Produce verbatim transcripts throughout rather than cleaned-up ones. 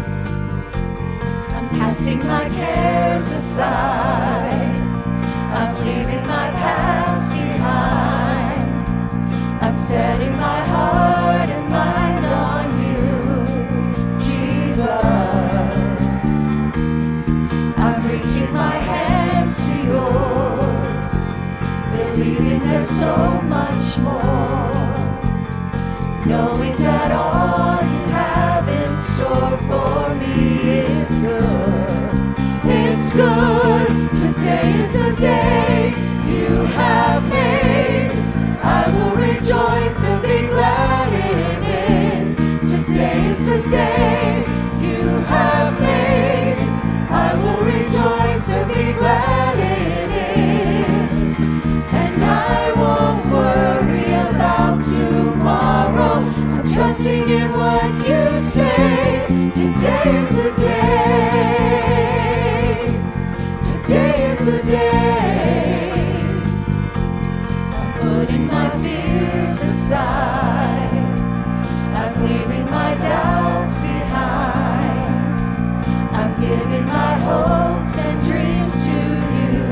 I'm casting my cares aside. I'm leaving my past behind. I'm setting my heart and mind on you, Jesus. I'm reaching my hands to yours, believing there's so much more, knowing that all you have in store for me is good. It's good. Today is the day you have made. I will rejoice and be glad in it. Today is the day you have made. I will rejoice and be glad in it. And I won't worry about tomorrow. I'm trusting in what you say. Today is the day. Today is the day. I'm putting my fears aside. I'm leaving my doubts behind. I'm giving my hopes and dreams to you,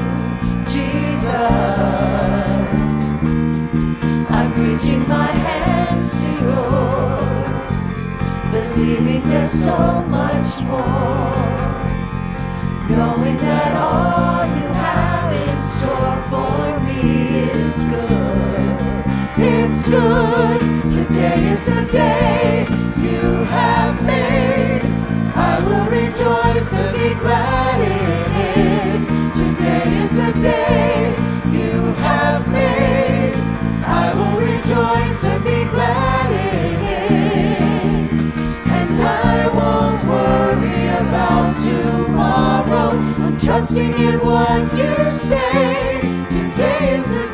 Jesus. I'm reaching my hands to yours, believing there's so much more, knowing that all you have in store for me is good. It's good. Today is the day you have made. I will rejoice and be glad in it. Today is the day you have made. I will rejoice and be glad in it. And I won't worry about tomorrow. I'm trusting in what you say. Today is the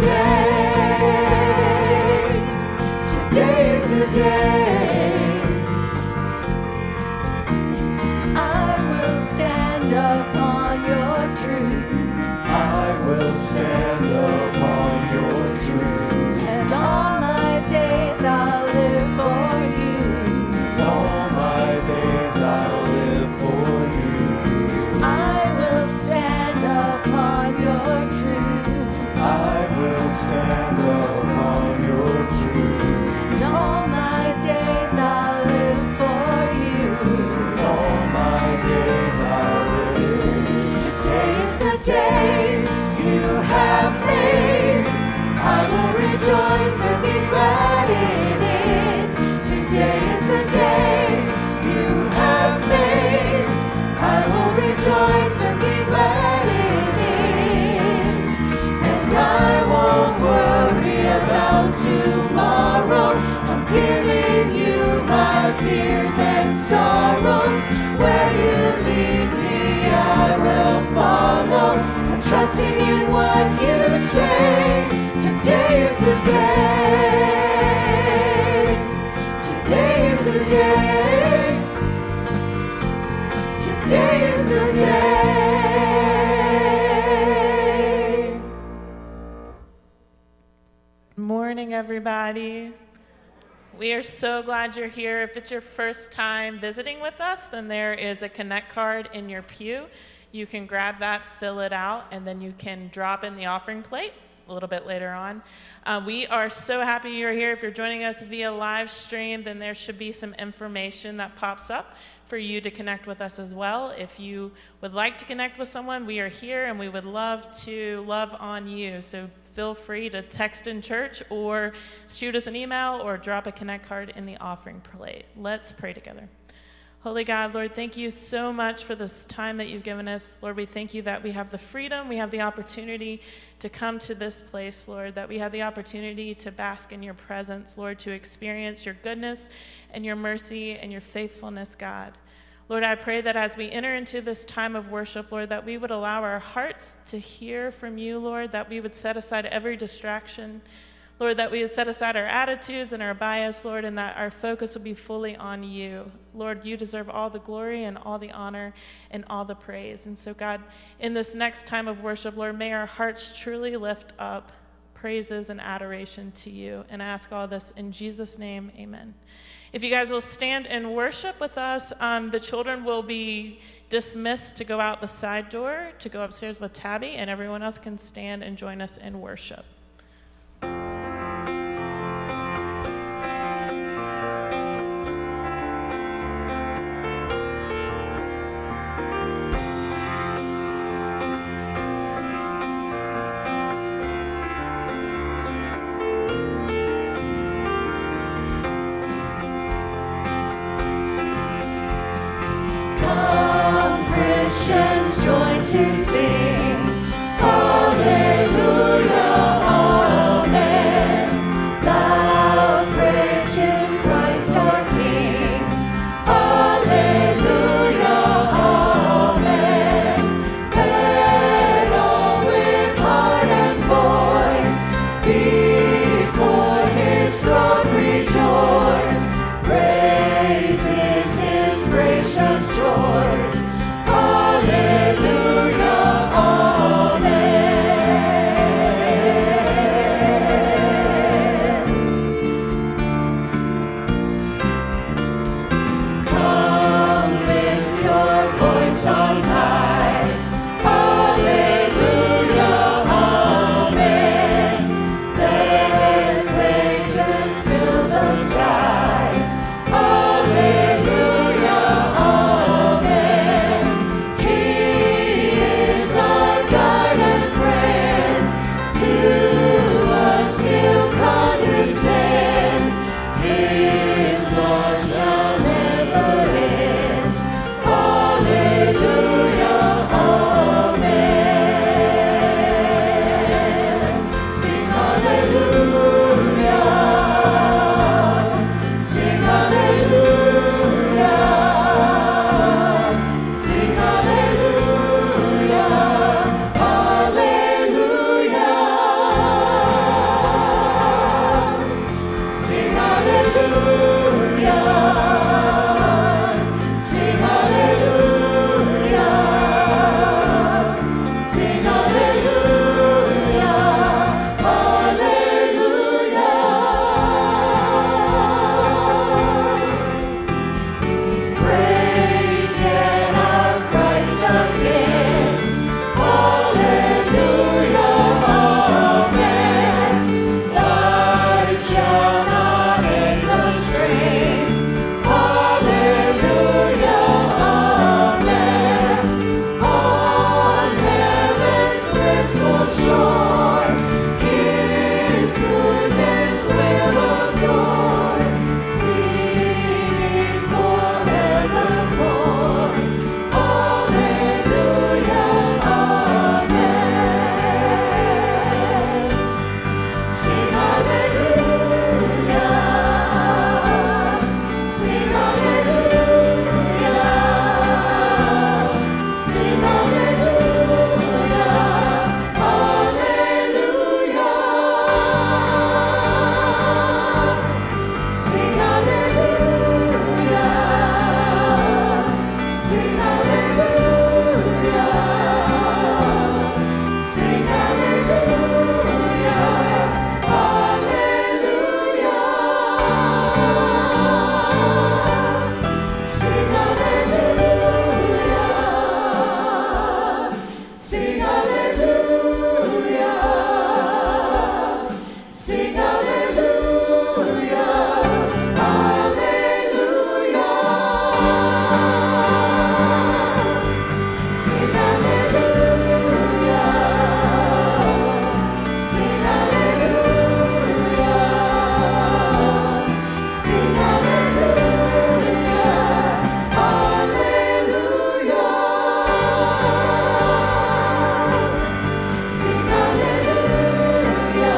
day. Today is the day. I will stand upon your truth. I will stand upon your truth. And all my days I'll live for you. All my days I'll live for you. I will stand upon your truth. I will stand upon your truth. And all my days I'll live for you. All my days I'll live. Today is the day you have made. I will rejoice and be glad in it. Today is the day you have made. I will rejoice and be glad in it. And I won't worry about tomorrow. I'm giving you my fears and sorrows. Where you lead me, I will follow. I'm trusting in what you say. Today is the day. Today is the day. Today is the day. Good morning, everybody. We are so glad you're here. If it's your first time visiting with us, then there is a Connect card in your pew. You can grab that, fill it out, and then you can drop in the offering plate a little bit later on. Uh, we are so happy you're here. If you're joining us via live stream, then there should be some information that pops up for you to connect with us as well. If you would like to connect with someone, we are here and we would love to love on you. So feel free to text in church or shoot us an email or drop a Connect card in the offering plate. Let's pray together. Holy God, Lord, thank you so much for this time that you've given us. Lord, we thank you that we have the freedom, we have the opportunity to come to this place, Lord, that we have the opportunity to bask in your presence, Lord, to experience your goodness and your mercy and your faithfulness, God. Lord, I pray that as we enter into this time of worship, Lord, that we would allow our hearts to hear from you, Lord, that we would set aside every distraction, Lord, that we would set aside our attitudes and our bias, Lord, and that our focus would be fully on you. Lord, you deserve all the glory and all the honor and all the praise. And so, God, in this next time of worship, Lord, may our hearts truly lift up praises and adoration to you. And I ask all this in Jesus' name, amen. If you guys will stand and worship with us, um, the children will be dismissed to go out the side door, to go upstairs with Tabby, and everyone else can stand and join us in worship. Christians join to sing, Hallelujah, Amen. Loud praise to Christ our King, Hallelujah, Amen. Let all with heart and voice before His throne rejoice. Praises His gracious joys. Hallelujah, amen. Come, lift your voice on high. Hallelujah, amen. Let praises fill the sky. Hallelujah, amen. He is our guide and friend. To us He'll condescend. His love shall never end. Hallelujah, amen. Sing hallelujah. Sing hallelujah. Sing hallelujah. Hallelujah. Sing hallelujah. Sing hallelujah. Sing hallelujah. Hallelujah. Praise ye our Christ again. Hallelujah, amen. Life shall not end the strain. Hallelujah, amen. On heaven's crystal shore, His goodness will adore, singing forevermore. Hallelujah, amen. Sing hallelujah. Sing hallelujah. Sing hallelujah. Hallelujah. Sing hallelujah. Sing hallelujah. Sing hallelujah. Hallelujah. Sing hallelujah. Sing hallelujah. Sing hallelujah. Hallelujah. Sing hallelujah. Sing hallelujah. Sing hallelujah. Hallelujah. Sing hallelujah.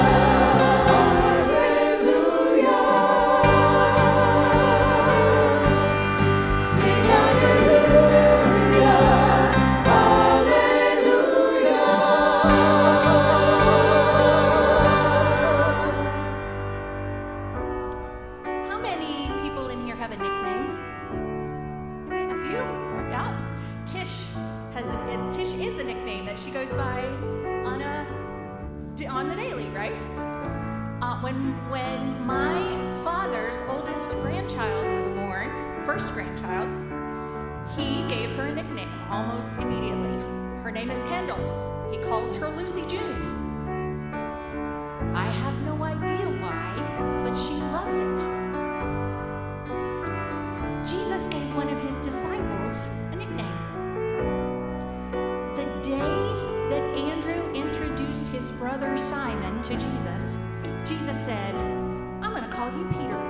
Hallelujah. Sing hallelujah. Hallelujah. How many people in here have a nickname? A few? Yeah. Tish has a, it- Tish is a nickname that she goes by Anna d- on the daily, right? Uh, when when my father's oldest grandchild was born, first grandchild, he gave her a nickname almost immediately. Her name is Kendall. He calls her Lucy June. I have no idea why, but she loves it. Jesus gave one of his disciples a nickname. The day that Andrew introduced his brother Simon to Jesus, Jesus said, I'm going to call you Peter.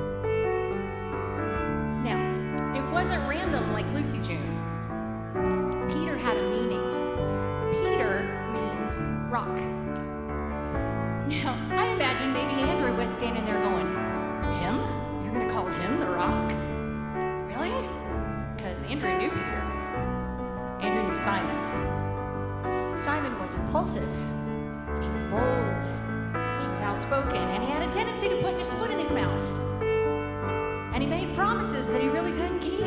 Now, it wasn't random like Lucy June. Peter had a meaning. Peter means rock. Now, I imagine maybe Andrew was standing there going, him? You're going to call him the rock? Really? Because Andrew knew Peter. Andrew knew Simon. Simon was impulsive. He was bold. He was outspoken. And he had a tendency to put his foot in his mouth. And he made promises that he really couldn't keep.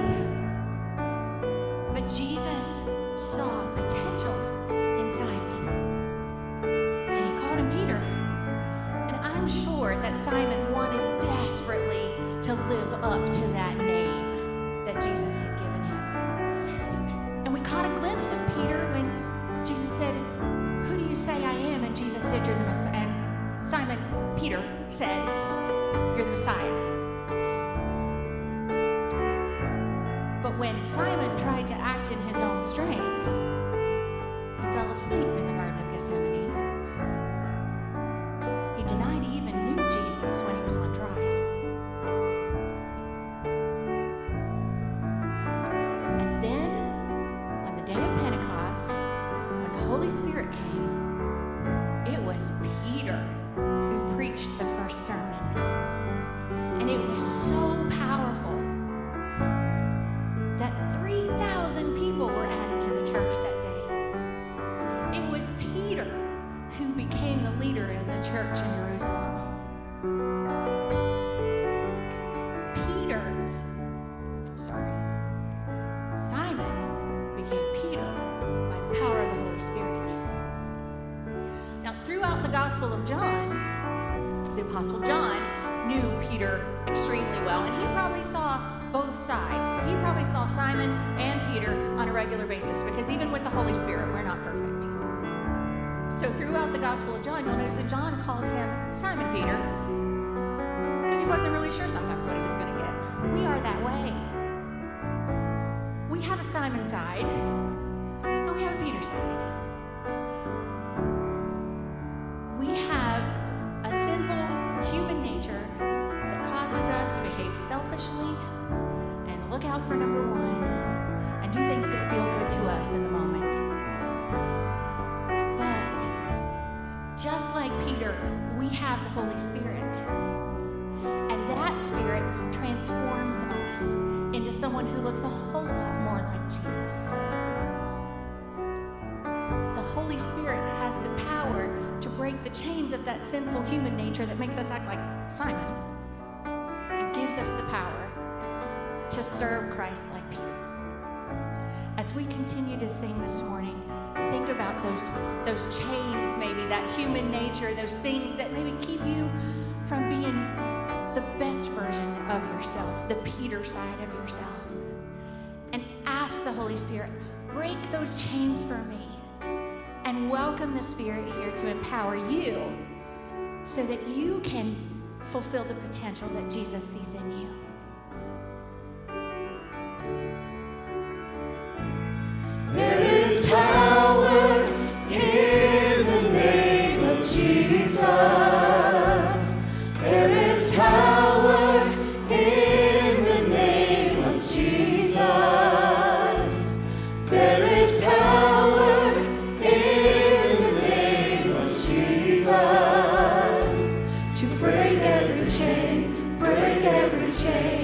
But Jesus saw potential in Simon. And he called him Peter. And I'm sure that Simon wanted desperately to live up to that name that Jesus had given him. And we caught a glimpse of Peter when Jesus said, who do you say I am? And Jesus said, you're the Messiah. And Simon, Peter, said, you're the Messiah. But when Simon tried to act in his own strength, he fell asleep in the Garden of Gethsemane. He denied he even knew Jesus when he was on trial. And then, on the day of Pentecost, when the Holy Spirit came, it was Peter who preached the first sermon. And it was so powerful that three thousand people were added to the church that day. It was Peter who became the leader in the church in Jerusalem. Peter's, sorry, Simon became Peter by the power of the Holy Spirit. Now, throughout the Gospel of John, the Apostle John knew Peter extremely well, and he probably saw both sides. He probably saw Simon and Peter on a regular basis, because even with the Holy Spirit, we're not perfect. So throughout the Gospel of John, you'll notice that John calls him Simon Peter, because he wasn't really sure sometimes what he was going to get. We are that way. We have a Simon side, and we have a Peter side. We have a sinful human nature that causes us to behave selfishly and look out for number one and do things that feel good to us in the moment. But just like Peter, we have the Holy Spirit. And that Spirit transforms us into someone who looks a whole lot more like Jesus. The Holy Spirit has the power to break the chains of that sinful human nature that makes us act like Simon. It gives us the power to serve Christ like Peter. As we continue to sing this morning, think about those, those chains, maybe that human nature, those things that maybe keep you from being the best version of yourself, the Peter side of yourself. And ask the Holy Spirit, break those chains for me. And welcome the Spirit here to empower you so that you can fulfill the potential that Jesus sees in you. There is power in the name of Jesus. There is power in the name of Jesus. There is power in the name of Jesus to break every chain, break every chain.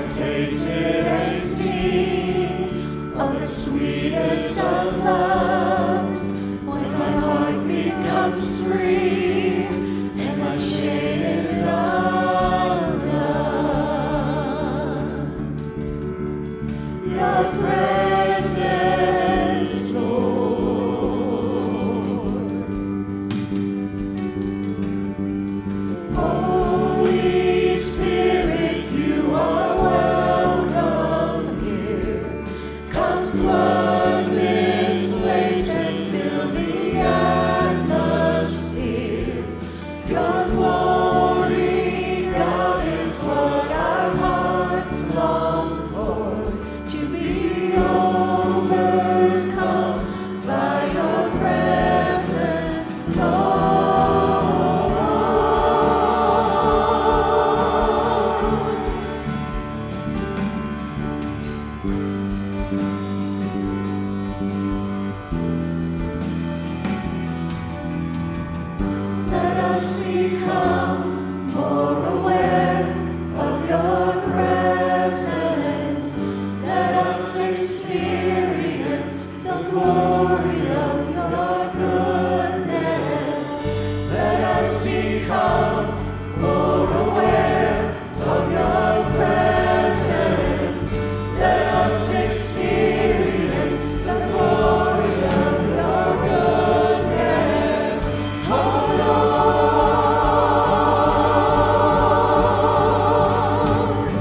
tasted and seen of the sweetest of loves, when my heart becomes free and my shame is undone. Your presence, Lord. Holy Spirit, you are welcome here. Come flood this place and fill the atmosphere. Your glory, God, is what our hearts long for, to be overcome by your presence, Lord. Let us become more aware of your presence. Let us experience the glory of your goodness. Let us become more aware of your presence. Let us experience the glory of your goodness. Oh Lord,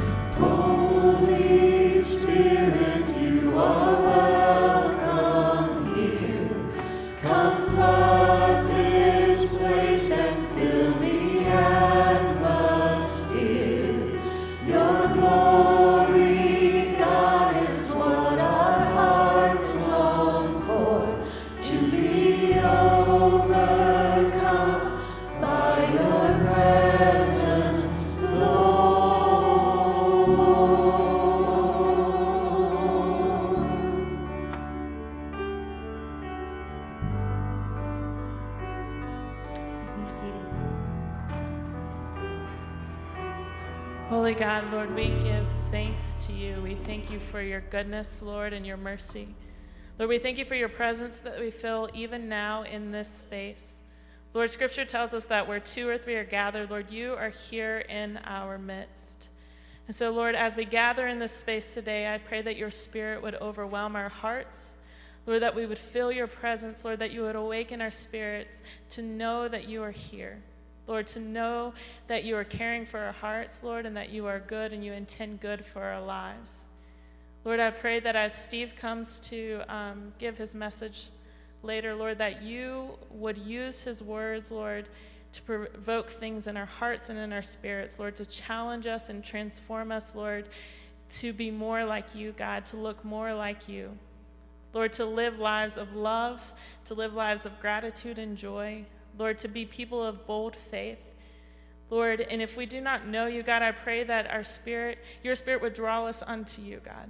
Holy Spirit, you are welcome here. Come flood this place and fill the atmosphere. Your glory, God, is what our hearts long for, to be overcome by your presence, Lord. You can be seated. Holy God, Lord, we give thanks to you. We thank you for your goodness, Lord, and your mercy. Lord, we thank you for your presence that we feel even now in this space. Lord, Scripture tells us that where two or three are gathered, Lord, you are here in our midst. And so, Lord, as we gather in this space today, I pray that your Spirit would overwhelm our hearts. Lord, that we would feel your presence. Lord, that you would awaken our spirits to know that you are here. Lord, to know that you are caring for our hearts, Lord, and that you are good and you intend good for our lives. Lord, I pray that as Steve comes to um, give his message later, Lord, that you would use his words, Lord, to provoke things in our hearts and in our spirits, Lord, to challenge us and transform us, Lord, to be more like you, God, to look more like you. Lord, to live lives of love, to live lives of gratitude and joy. Lord, to be people of bold faith. Lord, and if we do not know you, God, I pray that our spirit, your spirit would draw us unto you, God.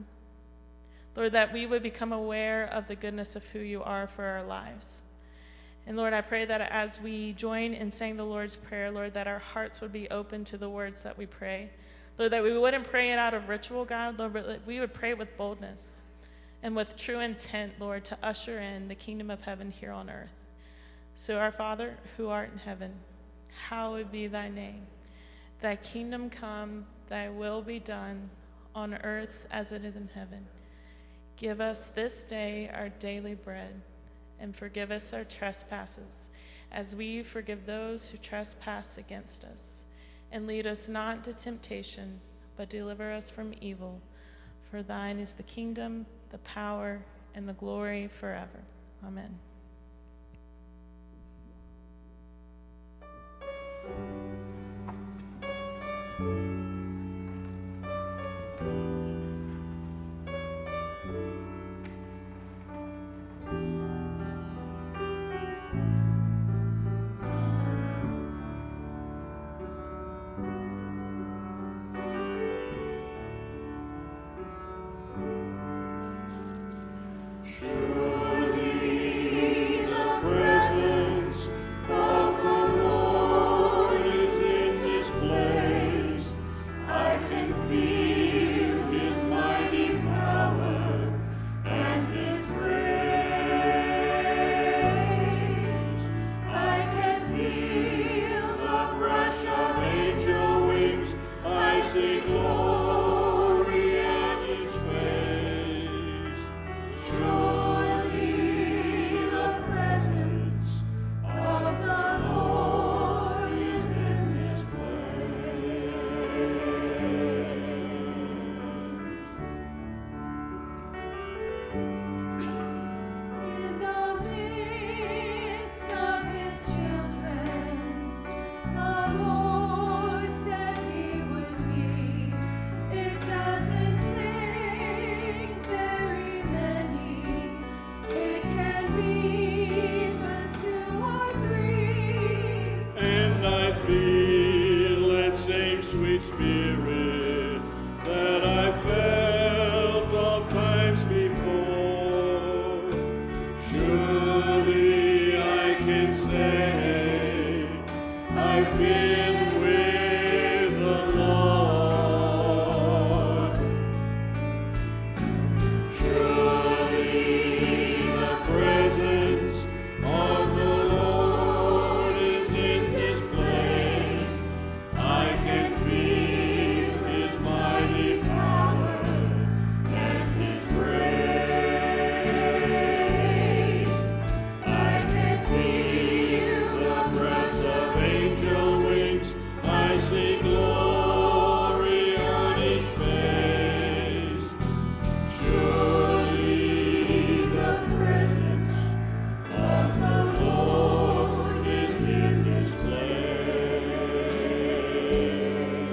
Lord, that we would become aware of the goodness of who you are for our lives. And Lord, I pray that as we join in saying the Lord's Prayer, Lord, that our hearts would be open to the words that we pray. Lord, that we wouldn't pray it out of ritual, God, Lord, but that we would pray with boldness and with true intent, Lord, to usher in the kingdom of heaven here on earth. So our Father, who art in heaven, hallowed be thy name. Thy kingdom come, thy will be done on earth as it is in heaven. Give us this day our daily bread, and forgive us our trespasses, as we forgive those who trespass against us. And lead us not into temptation, but deliver us from evil. For thine is the kingdom, the power, and the glory forever. Amen. Surely glory and his face. Surely the presence of the Lord is in this place. In the midst of his children, the Lord said he would be. It doesn't take very many. It can be just two or three. And I feel that same sweet spirit that I felt oft times before. Surely I can say I've been with the Lord. Surely the presence of the Lord is in this place. I can feel his mighty power and his grace. I can feel the breath of angel wings. I see glory on his face. Surely the presence of the Lord is in this place.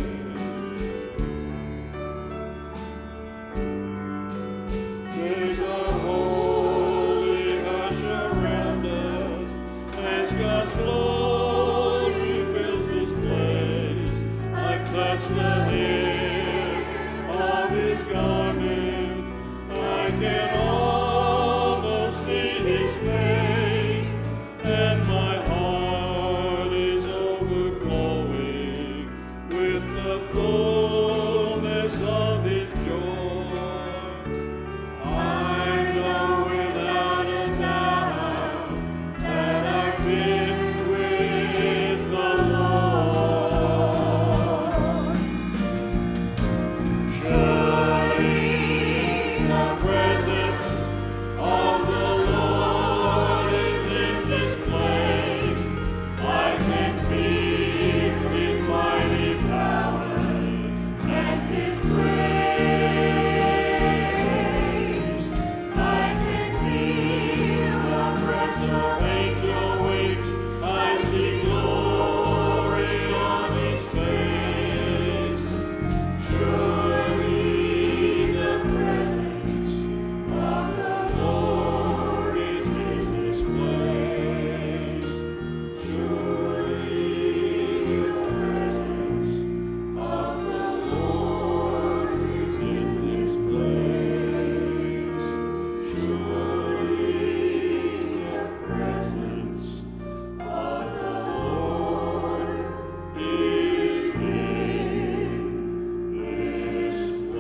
There's a holy hush around us as God's glory fills this place. I've touched the hem of his garment. I can almost see his face, and my heart is overflowing with the fullness of his joy. I know without a doubt that I've been with the Lord. Surely the presence of the Lord is in this place. I can feel his mighty power and his grace. I can feel the breath of angel wings. I see glory on his face. Surely the presence of the Lord is in this place. Surely the presence of the Lord is in this place. Surely the presence of the Lord is in this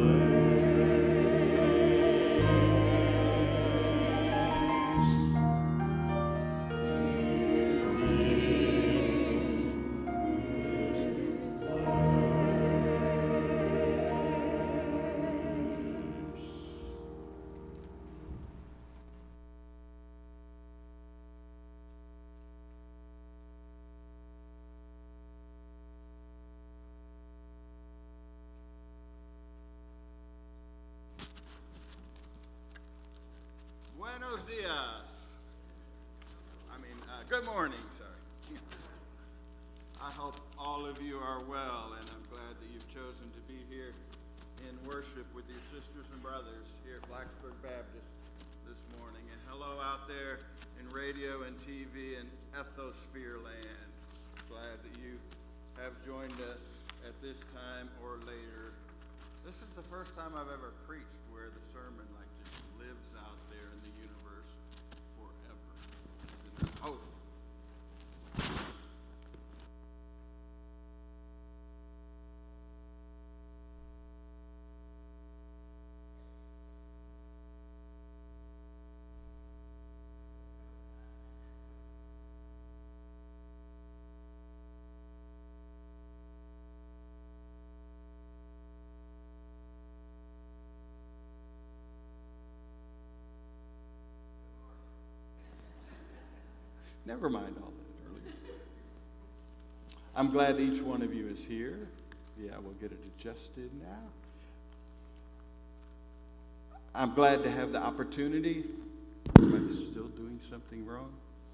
Buenos dias. I mean, uh, good morning, sorry. I hope all of you are well, and I'm glad that you've chosen to be here in worship with your sisters and brothers here at Blacksburg Baptist this morning. And hello out there in radio and T V and Ethosphere land. Glad that you have joined us at this time or later. This is the first time I've ever preached where the sermon like just lives out there in the universe forever. Isn't it? Oh. Never mind all that earlier. I'm glad each one of you is here. Yeah, we'll get it adjusted now. I'm glad to have the opportunity. Am I still doing something wrong?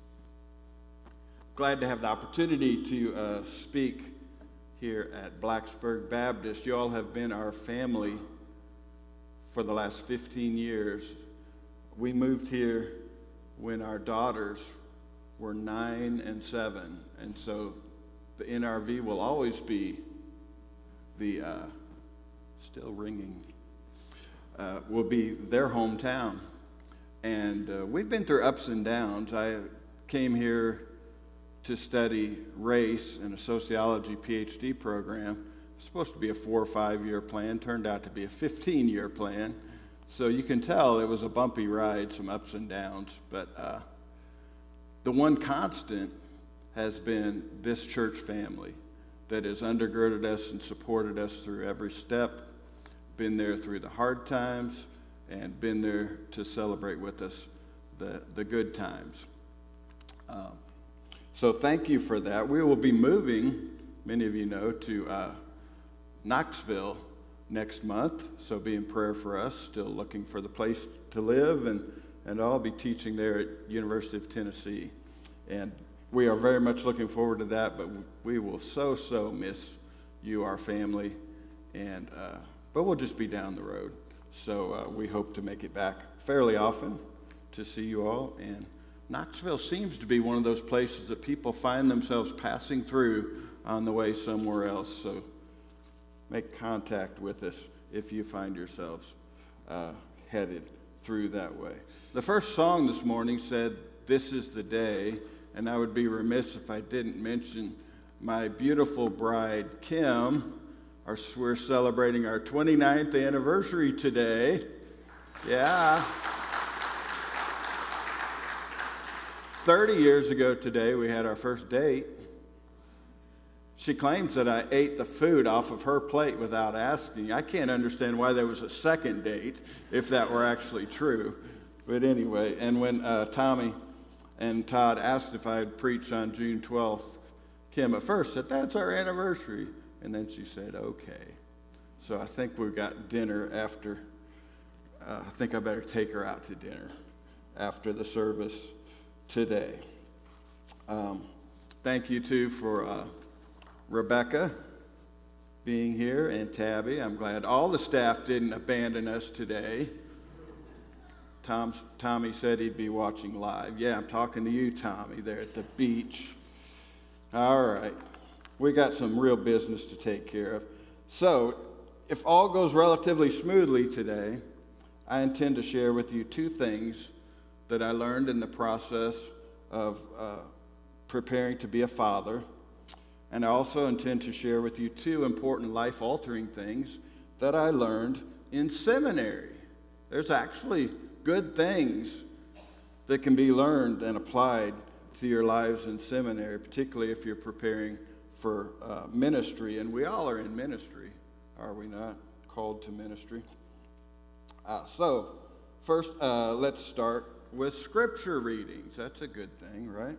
Glad to have the opportunity to uh, speak here at Blacksburg Baptist. You all have been our family for the last fifteen years. We moved here when our daughters were nine and seven, and so the N R V will always be the, uh, still ringing, uh, will be their hometown. And uh, we've been through ups and downs. I came here to study race in a sociology P H D program. It was supposed to be a four or five year plan, turned out to be a fifteen year plan. So you can tell it was a bumpy ride, some ups and downs. But uh, the one constant has been this church family that has undergirded us and supported us through every step, been there through the hard times, and been there to celebrate with us the, the good times. Um, So thank you for that. We will be moving, many of you know, to uh, Knoxville next month. So be in prayer for us. Still looking for the place to live, and, and I'll be teaching there at University of Tennessee. And we are very much looking forward to that, but we will so, so miss you, our family. And uh, but we'll just be down the road. So uh, we hope to make it back fairly often to see you all. And Knoxville seems to be one of those places that people find themselves passing through on the way somewhere else. So make contact with us if you find yourselves uh, headed through that way. The first song this morning said, "This is the day," and I would be remiss if I didn't mention my beautiful bride, Kim. Our, we're celebrating our twenty-ninth anniversary today. Yeah. thirty years ago today, we had our first date. She claims that I ate the food off of her plate without asking. I can't understand why there was a second date, if that were actually true. But anyway, and when uh, Tommy and Todd asked if I'd preach on June twelfth, Kim at first said, "That's our anniversary." And then she said, "Okay." So I think we've got dinner after. Uh, I think I better take her out to dinner after the service today. Um, thank you, too, for uh, Rebecca being here and Tabby. I'm glad all the staff didn't abandon us today. Tom, Tommy said he'd be watching live. Yeah, I'm talking to you, Tommy, there at the beach. All right. We got some real business to take care of. So, if all goes relatively smoothly today, I intend to share with you two things that I learned in the process of uh, preparing to be a father. And I also intend to share with you two important life-altering things that I learned in seminary. There's actually good things that can be learned and applied to your lives in seminary, particularly if you're preparing for uh, ministry. And we all are in ministry, are we not? Called to ministry. Uh, so, first, uh, let's start with scripture readings. That's a good thing, right?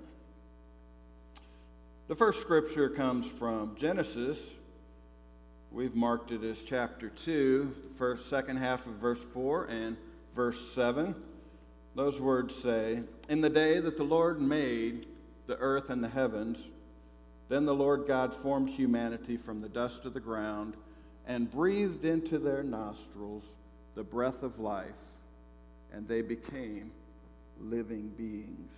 The first scripture comes from Genesis. We've marked it as chapter two, the first, second half of verse four and verse seven. Those words say, "In the day that the Lord made the earth and the heavens, then the Lord God formed humanity from the dust of the ground and breathed into their nostrils the breath of life, and they became living beings."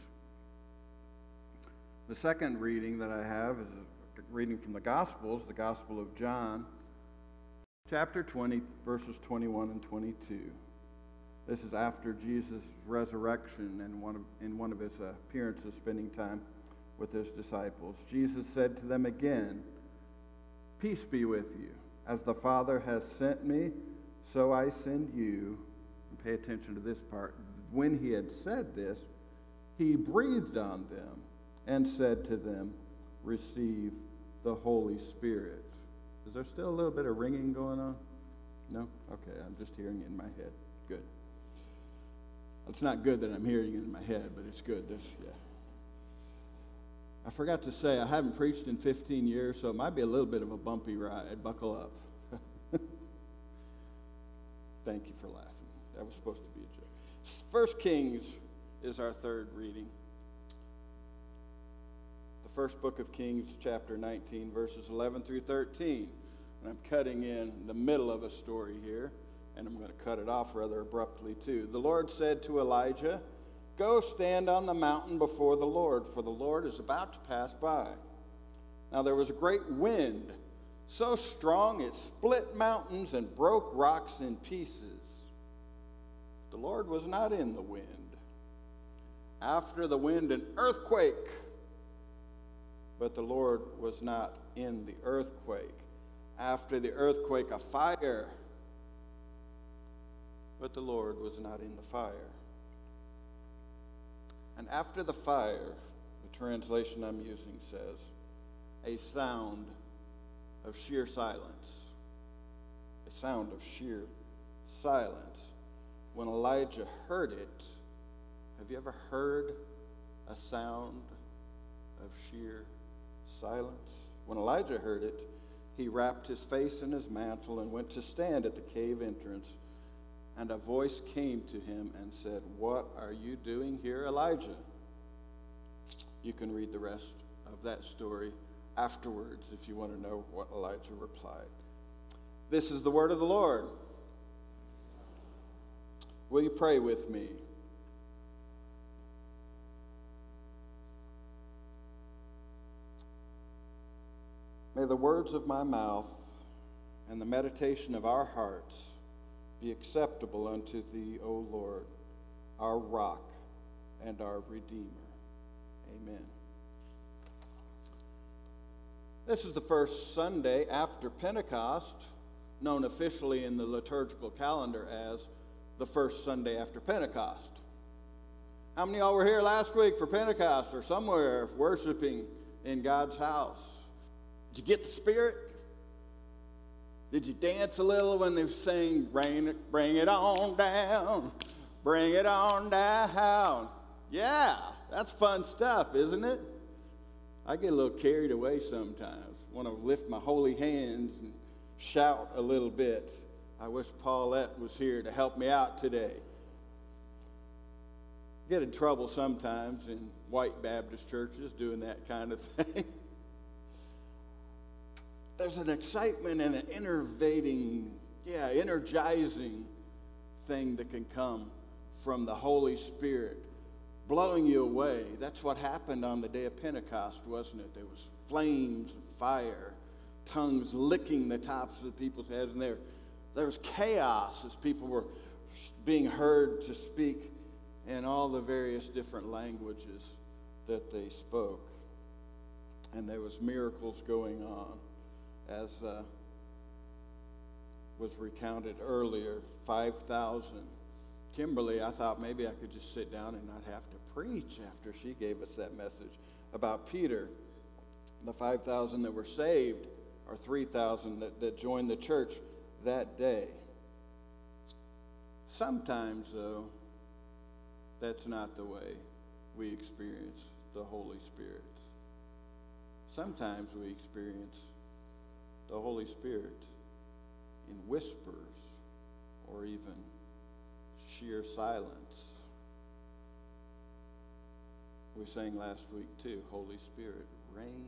The second reading that I have is a reading from the Gospels, the Gospel of John, chapter twenty, verses twenty-one and twenty-two. This is after Jesus' resurrection and one of, in one of his uh, appearances spending time with his disciples. Jesus said to them again, "Peace be with you. As the Father has sent me, so I send you." And pay attention to this part. When he had said this, he breathed on them and said to them, "Receive the Holy Spirit." Is there still a little bit of ringing going on? No? Okay, I'm just hearing it in my head. Good. It's not good that I'm hearing it in my head, but it's good. This, yeah. I forgot to say, I haven't preached in fifteen years, so it might be a little bit of a bumpy ride. Buckle up. Thank you for laughing. That was supposed to be a joke. First Kings is our third reading. The first book of Kings, chapter nineteen, verses eleven through thirteen. And I'm cutting in the middle of a story here, and I'm going to cut it off rather abruptly too. The Lord said to Elijah, "Go stand on the mountain before the Lord, for the Lord is about to pass by." Now there was a great wind, so strong it split mountains and broke rocks in pieces. The Lord was not in the wind. After the wind, an earthquake, but the Lord was not in the earthquake. After the earthquake, a fire, but the Lord was not in the fire. And after the fire, the translation I'm using says, a sound of sheer silence. A sound of sheer silence. When Elijah heard it, have you ever heard a sound of sheer silence? When Elijah heard it, he wrapped his face in his mantle and went to stand at the cave entrance. And a voice came to him and said, "What are you doing here, Elijah?" You can read the rest of that story afterwards if you want to know what Elijah replied. This is the word of the Lord. Will you pray with me? May the words of my mouth and the meditation of our hearts be acceptable unto thee, O Lord, our rock and our Redeemer. Amen. This is the first Sunday after Pentecost, known officially in the liturgical calendar as the first Sunday after Pentecost. How many of y'all were here last week for Pentecost or somewhere worshiping in God's house? Did you get the Spirit? Did you dance a little when they sang, bring it, bring it on down, bring it on down? Yeah, that's fun stuff, isn't it? I get a little carried away sometimes. Want to lift my holy hands and shout a little bit. I wish Paulette was here to help me out today. Get in trouble sometimes in white Baptist churches doing that kind of thing. There's an excitement and an innervating, yeah, energizing thing that can come from the Holy Spirit blowing you away. That's what happened on the day of Pentecost, wasn't it? There was flames and fire, tongues licking the tops of the people's heads, and there, there was chaos as people were being heard to speak in all the various different languages that they spoke. And there was miracles going on, as uh, was recounted earlier, five thousand. Kimberly, I thought maybe I could just sit down and not have to preach after she gave us that message about Peter. The five thousand that were saved, or three thousand that, that joined the church that day. Sometimes, though, that's not the way we experience the Holy Spirit. Sometimes we experience the Holy Spirit in whispers or even sheer silence. We sang last week too, Holy Spirit, rain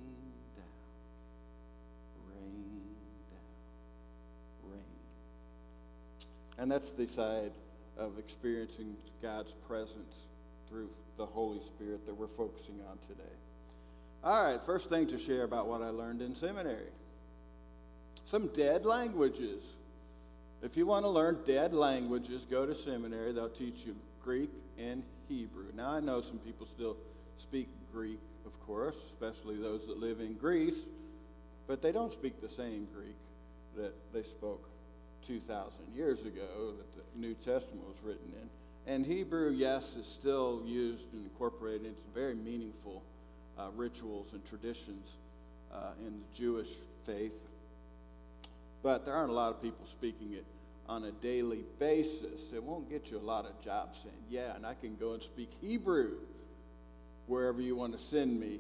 down, rain down, rain. And that's the side of experiencing God's presence through the Holy Spirit that we're focusing on today. All right, first thing to share about what I learned in seminary. Some dead languages. If you want to learn dead languages, go to seminary. They'll teach you Greek and Hebrew. Now, I know some people still speak Greek, of course, especially those that live in Greece, but they don't speak the same Greek that they spoke two thousand years ago that the New Testament was written in. And Hebrew, yes, is still used and incorporated into very meaningful uh, rituals and traditions uh, in the Jewish faith. But there aren't a lot of people speaking it on a daily basis. It won't get you a lot of jobs saying, yeah, and I can go and speak Hebrew wherever you want to send me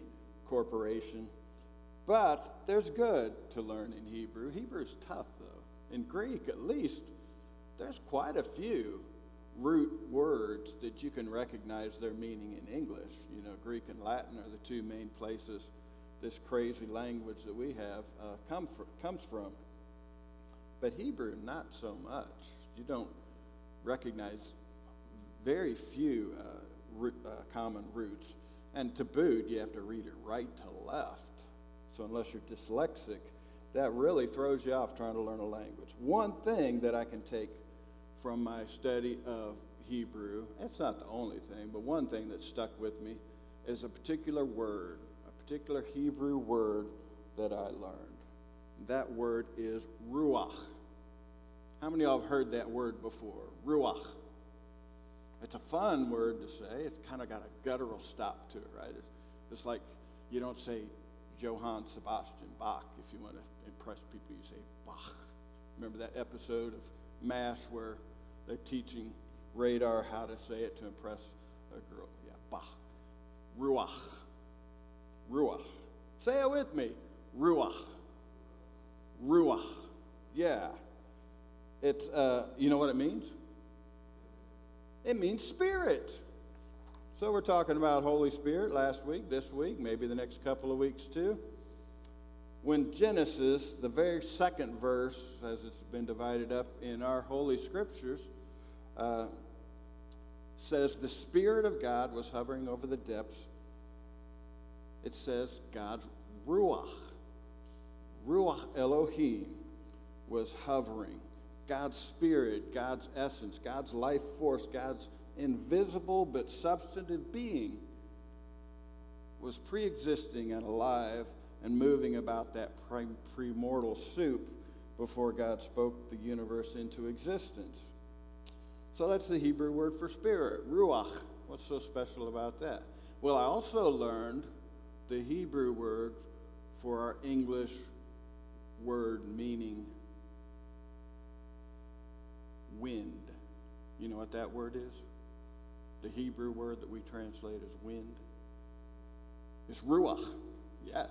corporation. But there's good to learn in Hebrew. Hebrew's tough, though. In Greek, at least, there's quite a few root words that you can recognize their meaning in English. You know, Greek and Latin are the two main places this crazy language that we have uh, come for, comes from. But Hebrew, not so much. You don't recognize very few uh, root, uh, common roots. And to boot, you have to read it right to left. So unless you're dyslexic, that really throws you off trying to learn a language. One thing that I can take from my study of Hebrew, it's not the only thing, but one thing that stuck with me is a particular word, a particular Hebrew word that I learned. That word is ruach. How many of y'all have heard that word before? Ruach. It's a fun word to say. It's kind of got a guttural stop to it, right? It's, it's like you don't say Johann Sebastian Bach if you want to impress people. You say Bach. Remember that episode of MASH where they're teaching Radar how to say it to impress a girl? Yeah, Bach. Ruach. Ruach. Say it with me. Ruach. Ruach. Yeah. It's, uh, you know what it means? It means spirit. So we're talking about Holy Spirit last week, this week, maybe the next couple of weeks too. When Genesis, the very second verse, as it's been divided up in our Holy Scriptures, uh, says the Spirit of God was hovering over the depths. It says God's Ruach, Ruach Elohim was hovering. God's Spirit, God's essence, God's life force, God's invisible but substantive being was pre-existing and alive and moving about that premortal soup before God spoke the universe into existence. So that's the Hebrew word for spirit, ruach. What's so special about that? Well, I also learned the Hebrew word for our English word meaning wind. You know what that word is? The Hebrew word that we translate as wind. It's ruach. Yes.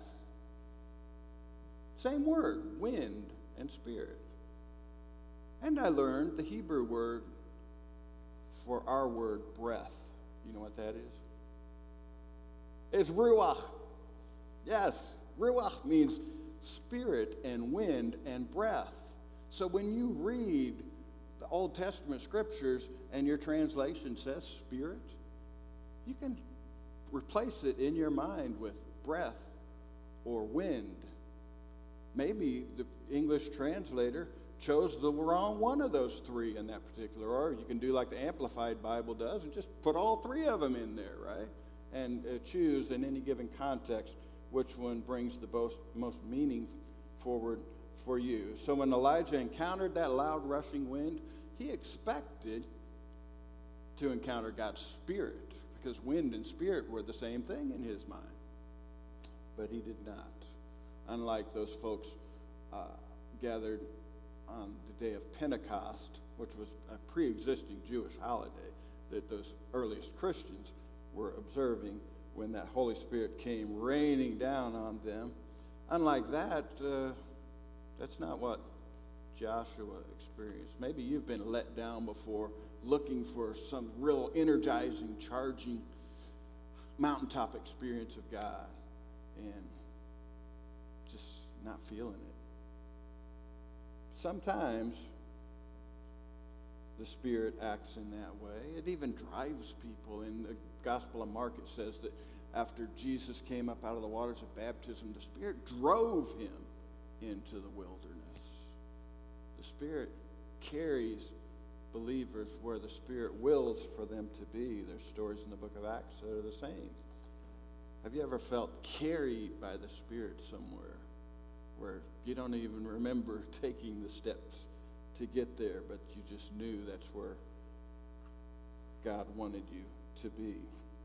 Same word, wind and spirit. And I learned the Hebrew word for our word breath. You know what that is? It's ruach. Yes, ruach means spirit and wind and breath. So when you read the Old Testament scriptures and your translation says spirit, you can replace it in your mind with breath or wind. Maybe the English translator chose the wrong one of those three in that particular, or you can do like the Amplified Bible does and just put all three of them in there, right? And uh, choose in any given context which one brings the most, most meaning forward for you. So when Elijah encountered that loud rushing wind, he expected to encounter God's Spirit, because wind and spirit were the same thing in his mind. But he did not. Unlike those folks uh, gathered on the day of Pentecost, which was a pre-existing Jewish holiday that those earliest Christians were observing when that Holy Spirit came raining down on them. Unlike that, uh, that's not what Joshua experienced. Maybe you've been let down before looking for some real energizing, charging mountaintop experience of God and just not feeling it. Sometimes the Spirit acts in that way. It even drives people. In the Gospel of Mark, it says that after Jesus came up out of the waters of baptism, the Spirit drove him into the wilderness. The Spirit carries believers where the Spirit wills for them to be. There's stories in the book of Acts that are the same. Have you ever felt carried by the Spirit somewhere where you don't even remember taking the steps to get there, but you just knew that's where God wanted you to be?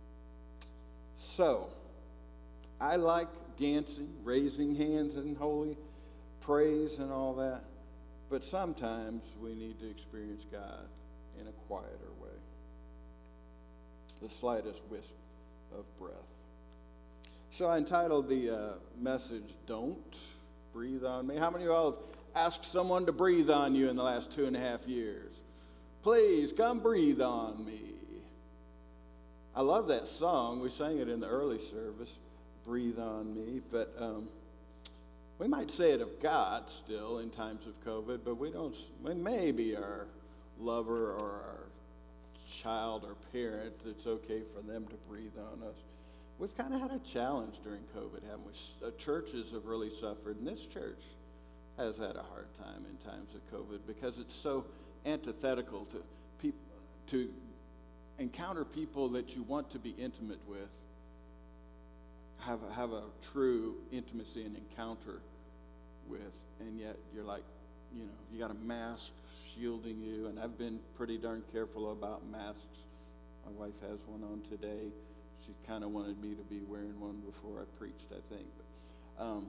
So, I like dancing, raising hands in holy praise and all that, but sometimes we need to experience God in a quieter way. The slightest wisp of breath. So I entitled the uh, message, Don't Breathe on Me. How many of y'all have asked someone to breathe on you in the last two and a half years? Please come breathe on me. I love that song. We sang it in the early service, Breathe on Me. But um, we might say it of God still in times of COVID, but we don't, we maybe our lover or our child or parent, it's okay for them to breathe on us. We've kind of had a challenge during COVID, haven't we? Uh, churches have really suffered, and this church has had a hard time in times of COVID because it's so antithetical to people, to encounter people that you want to be intimate with, have a, have a true intimacy and encounter with, and yet you're like, you know, you got a mask shielding you, and I've been pretty darn careful about masks. My wife has one on today. She kind of wanted me to be wearing one before I preached, I think. But, um,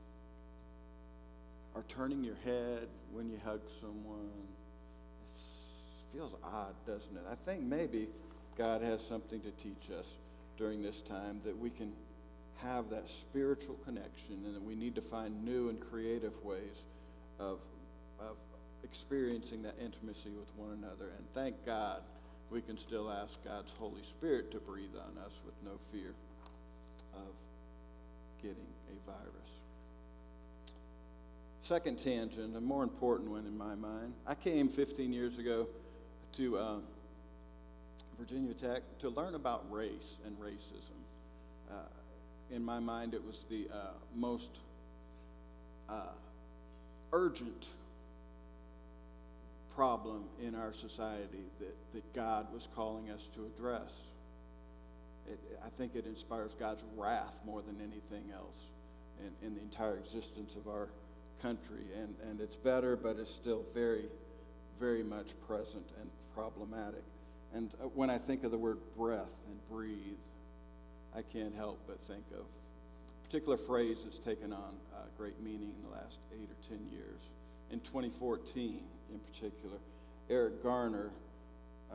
or turning your head when you hug someone. It feels odd, doesn't it? I think maybe God has something to teach us during this time, that we can have that spiritual connection, and that we need to find new and creative ways of, of experiencing that intimacy with one another. And thank God we can still ask God's Holy Spirit to breathe on us with no fear of getting a virus. Second tangent, a more important one in my mind. I came fifteen years ago to um, Virginia Tech to learn about race and racism. Uh, in my mind, it was the uh, most uh, urgent problem in our society that, that God was calling us to address. It, I think it inspires God's wrath more than anything else in, in the entire existence of our country. And, and it's better, but it's still very, very much present and problematic. And when I think of the word breath and breathe, I can't help but think of a particular phrase that's taken on uh, great meaning in the last eight or ten years. In twenty fourteen, in particular, Eric Garner, uh,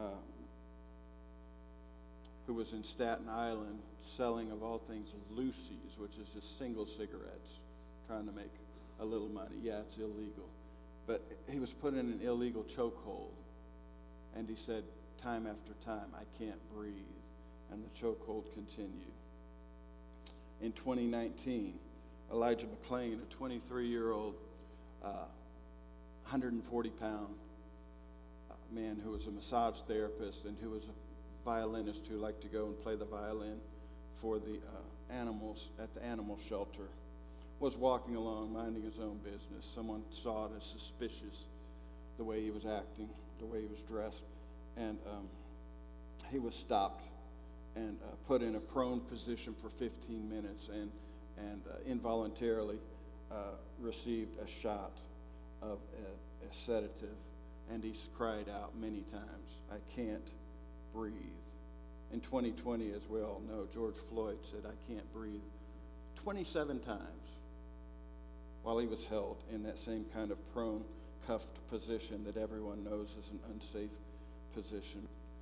who was in Staten Island selling, of all things, Lucy's, which is just single cigarettes, trying to make a little money. Yeah, it's illegal. But he was put in an illegal chokehold, and he said, time after time, I can't breathe, and the chokehold continued. In twenty nineteen, Elijah McClain, a twenty-three-year-old, uh, one hundred forty pound uh, man who was a massage therapist and who was a violinist who liked to go and play the violin for the uh, animals at the animal shelter, was walking along minding his own business. Someone saw it as suspicious, the way he was acting, the way he was dressed, and um, he was stopped and uh, put in a prone position for fifteen minutes and, and uh, involuntarily uh, received a shot of a, a sedative, and he cried out many times, I can't breathe. In twenty twenty, as we all know, George Floyd said, I can't breathe, twenty-seven times while he was held in that same kind of prone, cuffed position that everyone knows is an unsafe position,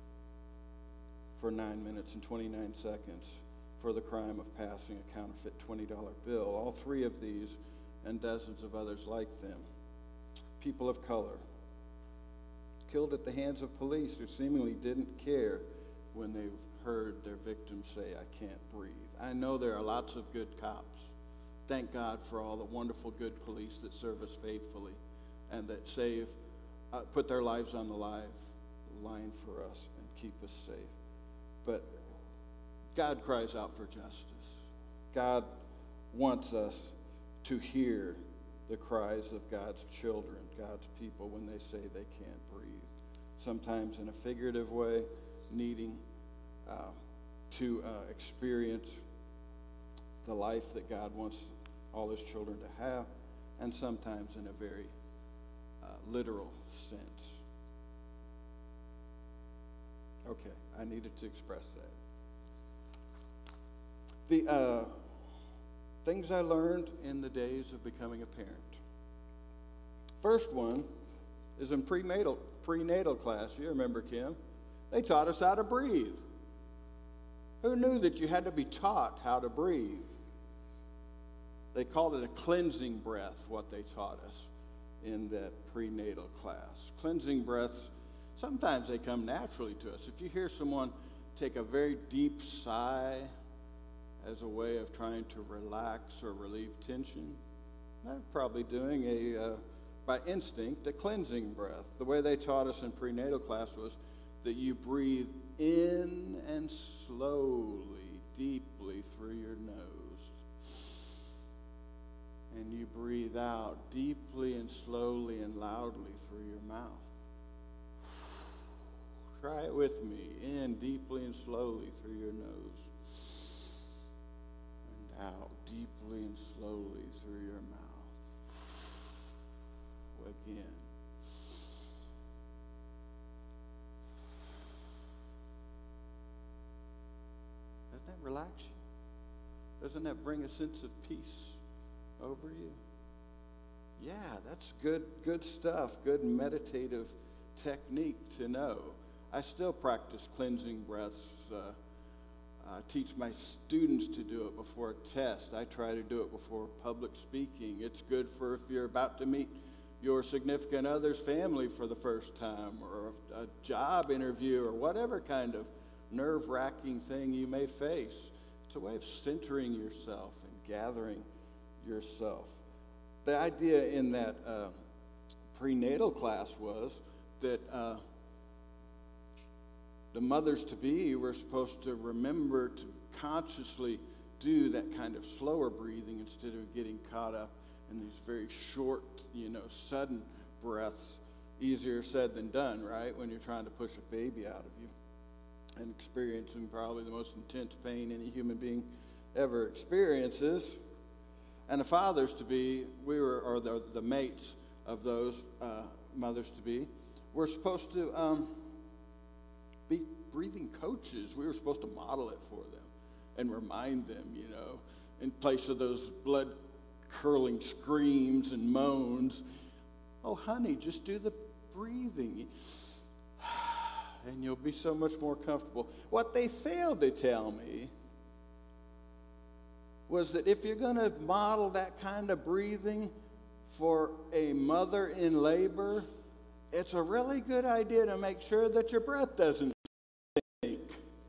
for nine minutes and twenty-nine seconds for the crime of passing a counterfeit twenty dollar bill. All three of these and dozens of others like them, people of color, killed at the hands of police who seemingly didn't care when they heard their victims say, I can't breathe. I know there are lots of good cops. Thank God for all the wonderful good police that serve us faithfully and that save, uh, put their lives on the live line for us and keep us safe. But God cries out for justice. God wants us to hear the cries of God's children, God's people, when they say they can't breathe. Sometimes in a figurative way, needing uh, to uh, experience the life that God wants all his children to have, and sometimes in a very uh, literal sense. Okay, I needed to express that. The uh, things I learned in the days of becoming a parent. First one is in prenatal, prenatal class. You remember, Kim? They taught us how to breathe. Who knew that you had to be taught how to breathe? They called it a cleansing breath, what they taught us in that prenatal class. Cleansing breaths, sometimes they come naturally to us. If you hear someone take a very deep sigh as a way of trying to relax or relieve tension, they're probably doing a, uh, by instinct, a cleansing breath. The way they taught us in prenatal class was that you breathe in and slowly, deeply through your nose. And you breathe out deeply and slowly and loudly through your mouth. Try it with me. In deeply and slowly through your nose. And out deeply and slowly through your mouth. Again. Doesn't that relax you? Doesn't that bring a sense of peace over you? Yeah, that's good good stuff, good meditative technique to know. I still practice cleansing breaths. Uh, I teach my students to do it before a test. I try to do it before public speaking. It's good for if you're about to meet your significant other's family for the first time, or a job interview, or whatever kind of nerve-wracking thing you may face. It's a way of centering yourself and gathering yourself. The idea in that uh, prenatal class was that uh, the mothers-to-be were supposed to remember to consciously do that kind of slower breathing instead of getting caught up in these very short, you know, sudden breaths. Easier said than done, right? When you're trying to push a baby out of you and experiencing probably the most intense pain any human being ever experiences. And the fathers-to-be, we were, or the, the mates of those uh, mothers-to-be, were supposed to um, be breathing coaches. We were supposed to model it for them and remind them, you know, in place of those blood-curdling screams and moans, oh, honey, just do the breathing, and you'll be so much more comfortable. What they failed to tell me was that if you're going to model that kind of breathing for a mother in labor, it's a really good idea to make sure that your breath doesn't stink.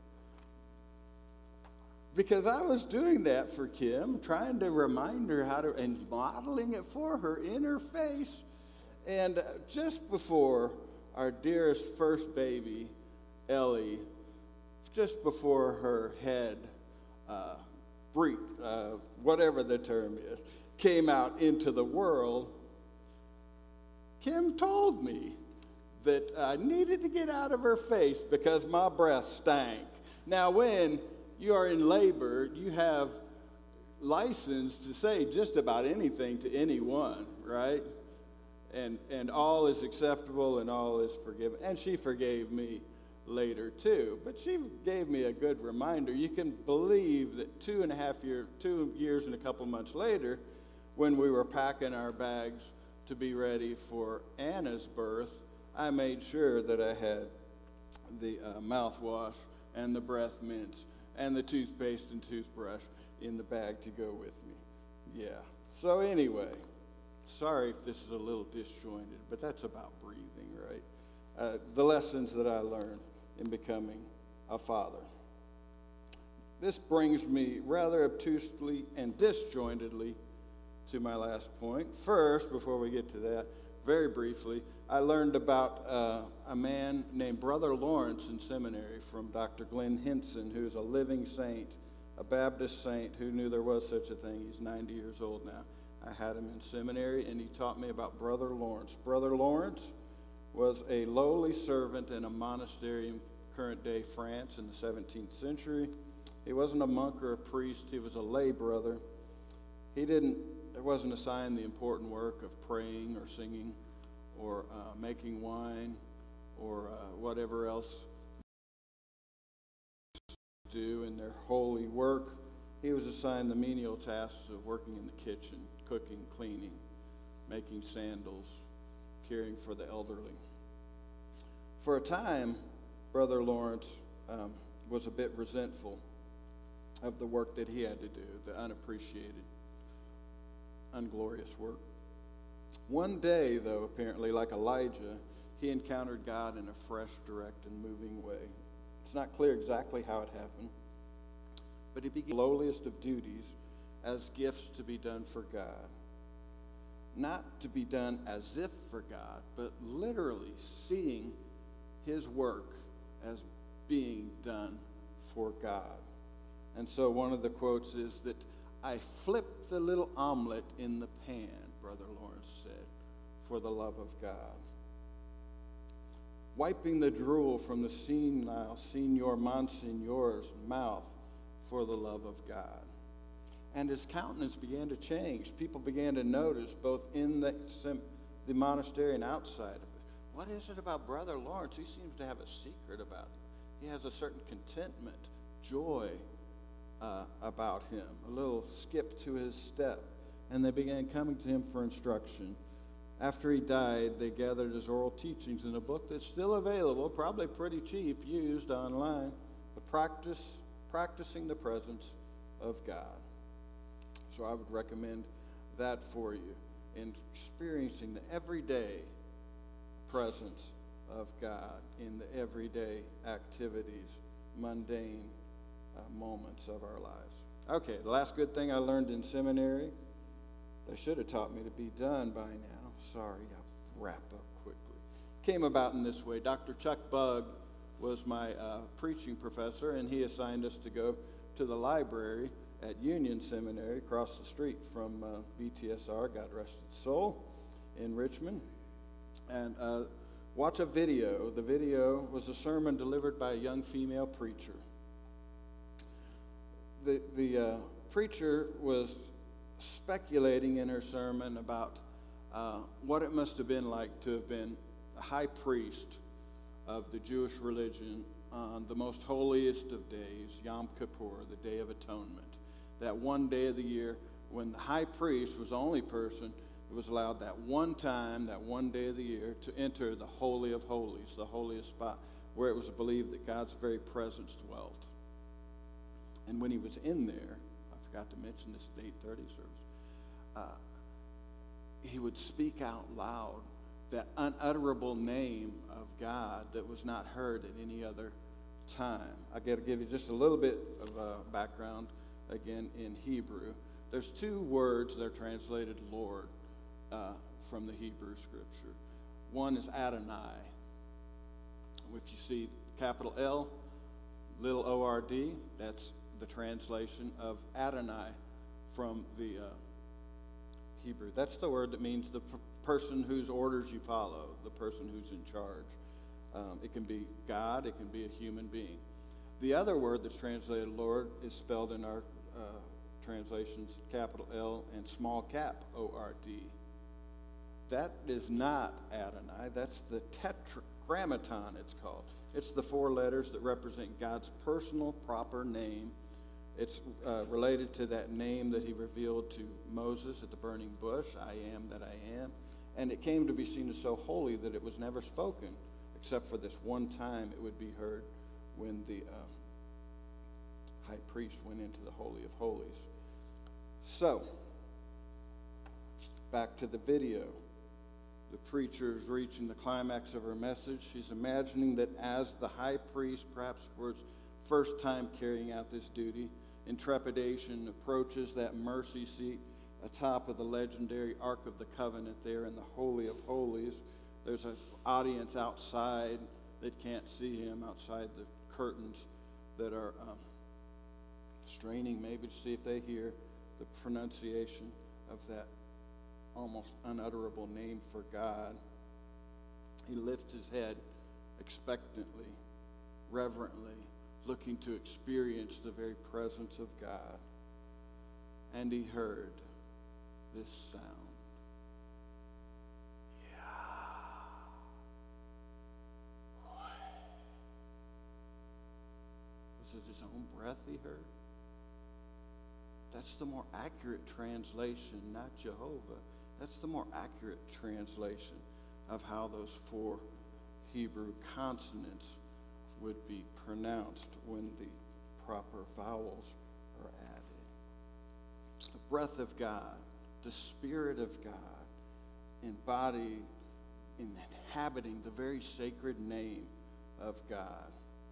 Because I was doing that for Kim, trying to remind her how to, and modeling it for her in her face. And just before our dearest first baby, Ellie, just before her head, uh, break, uh, whatever the term is, came out into the world, Kim told me that I needed to get out of her face because my breath stank. Now, when you are in labor, you have license to say just about anything to anyone, right? And and all is acceptable and all is forgiven. And she forgave me later too. But she gave me a good reminder. You can believe that two and a half years, two years and a couple months later, when we were packing our bags to be ready for Anna's birth, I made sure that I had the uh, mouthwash and the breath mints and the toothpaste and toothbrush in the bag to go with me. Yeah. So anyway, sorry if this is a little disjointed, but that's about breathing, right? Uh, the lessons that I learned in becoming a father. This brings me rather obtusely and disjointedly to my last point. First, before we get to that, very briefly, I learned about uh, a man named Brother Lawrence in seminary from Doctor Glenn Henson, who's a living saint, a Baptist saint who knew there was such a thing. He's ninety years old now. I had him in seminary, and he taught me about Brother Lawrence. Brother Lawrence was a lowly servant in a monastery in current-day France in the seventeenth century. He wasn't a monk or a priest. He was a lay brother. He didn't, it wasn't assigned the important work of praying or singing or uh, making wine or uh, whatever else do in their holy work. He was assigned the menial tasks of working in the kitchen, cooking, cleaning, making sandals, caring for the elderly. For a time, Brother Lawrence um, was a bit resentful of the work that he had to do, the unappreciated, unglorious work. One day, though, apparently, like Elijah, he encountered God in a fresh, direct, and moving way. It's not clear exactly how it happened, but he began the lowliest of duties as gifts to be done for God. Not to be done as if for God, but literally seeing his work as being done for God. And so one of the quotes is that, "I flipped the little omelet in the pan," Brother Lawrence said, "for the love of God." Wiping the drool from the senile Senor Monsignor's mouth for the love of God. And his countenance began to change. People began to notice, both in the, the monastery and outside of it, what is it about Brother Lawrence? He seems to have a secret about him. He has a certain contentment, joy uh, about him, a little skip to his step. And they began coming to him for instruction. After he died, they gathered his oral teachings in a book that's still available, probably pretty cheap, used online, the practice, Practicing the Presence of God. So I would recommend that for you, in experiencing the everyday presence of God in the everyday activities, mundane uh, moments of our lives. Okay, the last good thing I learned in seminary, they should have taught me to be done by now. Sorry, I'll wrap up quickly. Came about in this way. Doctor Chuck Bugg was my uh, preaching professor, and he assigned us to go to the library at Union Seminary across the street from uh, B T S R, God rest its soul, in Richmond, and uh, watch a video. The video was a sermon delivered by a young female preacher. The, the uh, preacher was speculating in her sermon about uh, what it must have been like to have been the high priest of the Jewish religion on the most holiest of days, Yom Kippur, the Day of Atonement. That one day of the year when the high priest was the only person who was allowed that one time, that one day of the year, to enter the Holy of Holies, the holiest spot, where it was believed that God's very presence dwelt. And when he was in there, I forgot to mention this at the eight thirty service, uh, he would speak out loud that unutterable name of God that was not heard at any other time. I got to give you just a little bit of uh, background, again, in Hebrew. There's two words that are translated Lord uh, from the Hebrew scripture. One is Adonai. If you see capital L, little O R D, that's the translation of Adonai from the uh, Hebrew. That's the word that means the p- person whose orders you follow, the person who's in charge. Um, it can be God, it can be a human being. The other word that's translated Lord is spelled in our uh, translations capital L and small cap O R D. That is not Adonai, that's the tetragrammaton, it's called. It's the four letters that represent God's personal proper name. It's uh, related to that name that he revealed to Moses at the burning bush, I am that I am. And it came to be seen as so holy that it was never spoken, except for this one time it would be heard when the uh, high priest went into the Holy of Holies. So, back to the video. The preacher is reaching the climax of her message. She's imagining that as the high priest, perhaps for his first time carrying out this duty, in trepidation approaches that mercy seat atop of the legendary Ark of the Covenant there in the Holy of Holies. There's an audience outside that can't see him, outside the curtains that are um, straining maybe to see if they hear the pronunciation of that almost unutterable name for God. He lifts his head expectantly, reverently, looking to experience the very presence of God. And he heard this sound. Was it his own breath he heard? That's the more accurate translation, not Jehovah. That's the more accurate translation of how those four Hebrew consonants would be pronounced when the proper vowels are added. The breath of God, the Spirit of God, embody, inhabiting the very sacred name of God.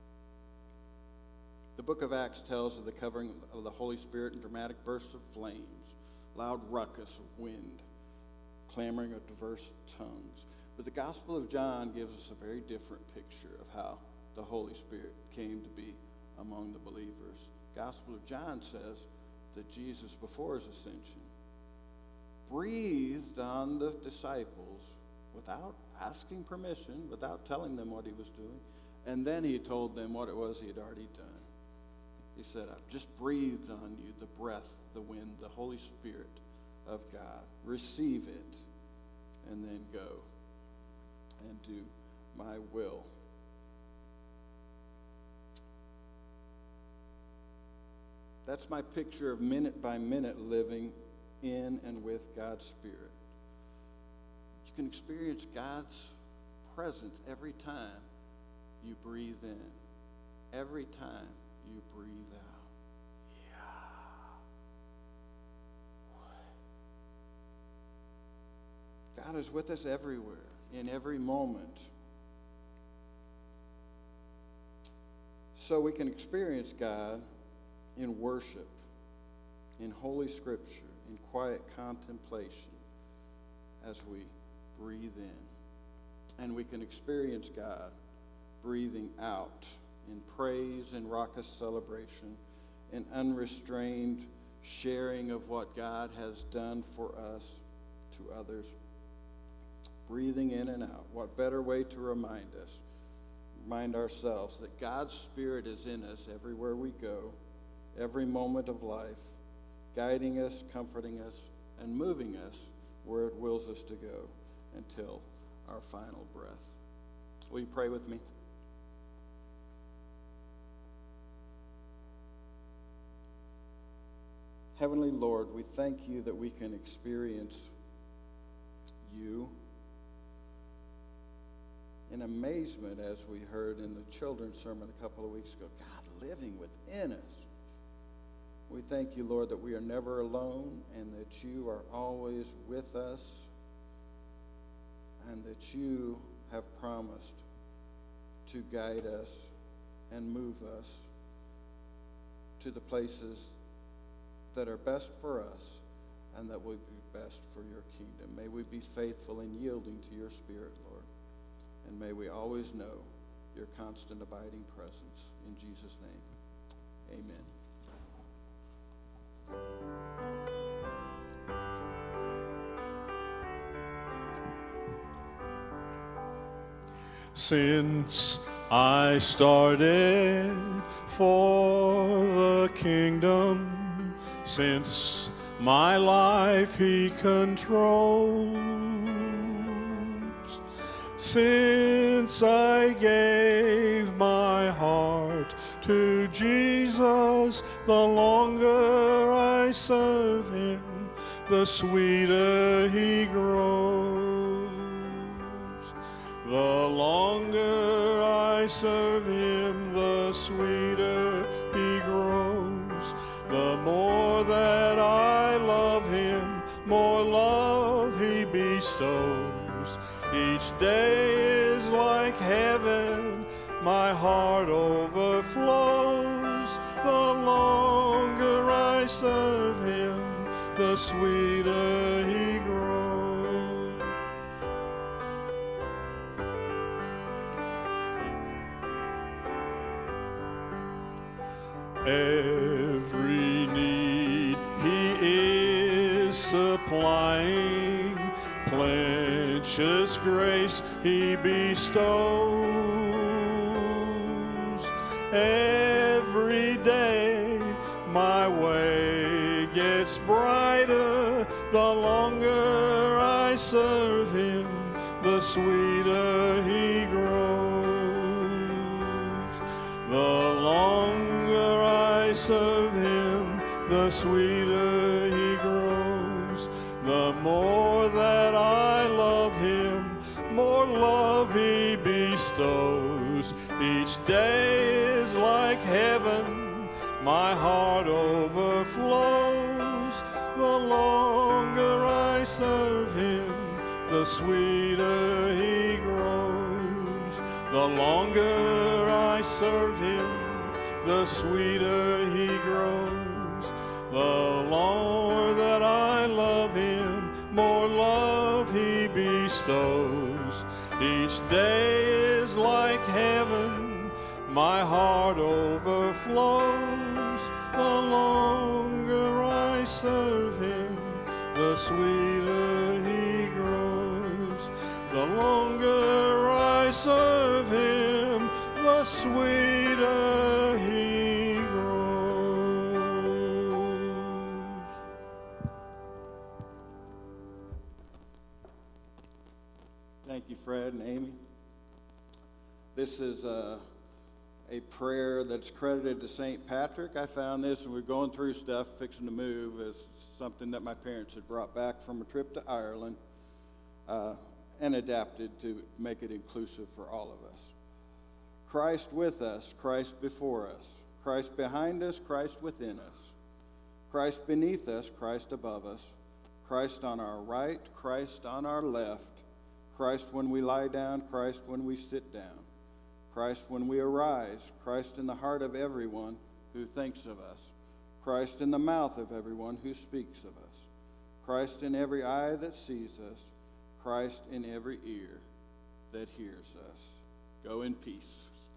The book of Acts tells of the covering of the Holy Spirit in dramatic bursts of flames, loud ruckus of wind, clamoring of diverse tongues. But the Gospel of John gives us a very different picture of how the Holy Spirit came to be among the believers. The Gospel of John says that Jesus, before his ascension, breathed on the disciples without asking permission, without telling them what he was doing, and then he told them what it was he had already done. He said, I've just breathed on you the breath, the wind, the Holy Spirit of God. Receive it, and then go and do my will. That's my picture of minute by minute living in and with God's Spirit. You can experience God's presence every time you breathe in, every time you breathe out. Yeah. God is with us everywhere, in every moment. So we can experience God in worship, in Holy Scripture, in quiet contemplation as we breathe in. And we can experience God breathing out in praise and raucous celebration, in unrestrained sharing of what God has done for us to others. Breathing in and out. What better way to remind us, remind ourselves that God's Spirit is in us everywhere we go, every moment of life, guiding us, comforting us, and moving us where it wills us to go until our final breath. Will you pray with me? Heavenly Lord, we thank you that we can experience you in amazement, as we heard in the children's sermon a couple of weeks ago, God living within us. We thank you, Lord, that we are never alone and that you are always with us and that you have promised to guide us and move us to the places that are best for us and that will be best for your kingdom. May we be faithful in yielding to your Spirit, Lord, and may we always know your constant abiding presence. In Jesus' name, amen. Since I started for the kingdom, since my life he controls, since I gave my heart to Jesus, the longer I serve him, the sweeter he grows. The longer I serve him, the sweeter he grows. The more that I love him, more love he bestows. Each day is like heaven, my heart overflows. The longer I serve him, the sweeter he grows. Every need he is supplying, plenteous grace he bestows. Every day my way gets brighter, the longer I serve him, the sweeter he grows. The longer I serve him, the sweeter he grows. The more that I love him, more love he bestows. Each day is like heaven, my heart overflows. The longer I serve him, the sweeter he grows. The longer I serve him, the sweeter he grows. The longer that I love him, more love he bestows. Each day is like heaven, my heart overflows. The longer I serve him, the sweeter he grows. The longer I serve him, the sweeter he grows. Thank you, Fred and Amy. This is a, a prayer that's credited to Saint Patrick. I found this and we're going through stuff, fixing to move. It's something that my parents had brought back from a trip to Ireland uh, and adapted to make it inclusive for all of us. Christ with us, Christ before us, Christ behind us, Christ within us, Christ beneath us, Christ above us, Christ on our right, Christ on our left, Christ when we lie down, Christ when we sit down, Christ when we arise, Christ in the heart of everyone who thinks of us, Christ in the mouth of everyone who speaks of us, Christ in every eye that sees us, Christ in every ear that hears us. Go in peace.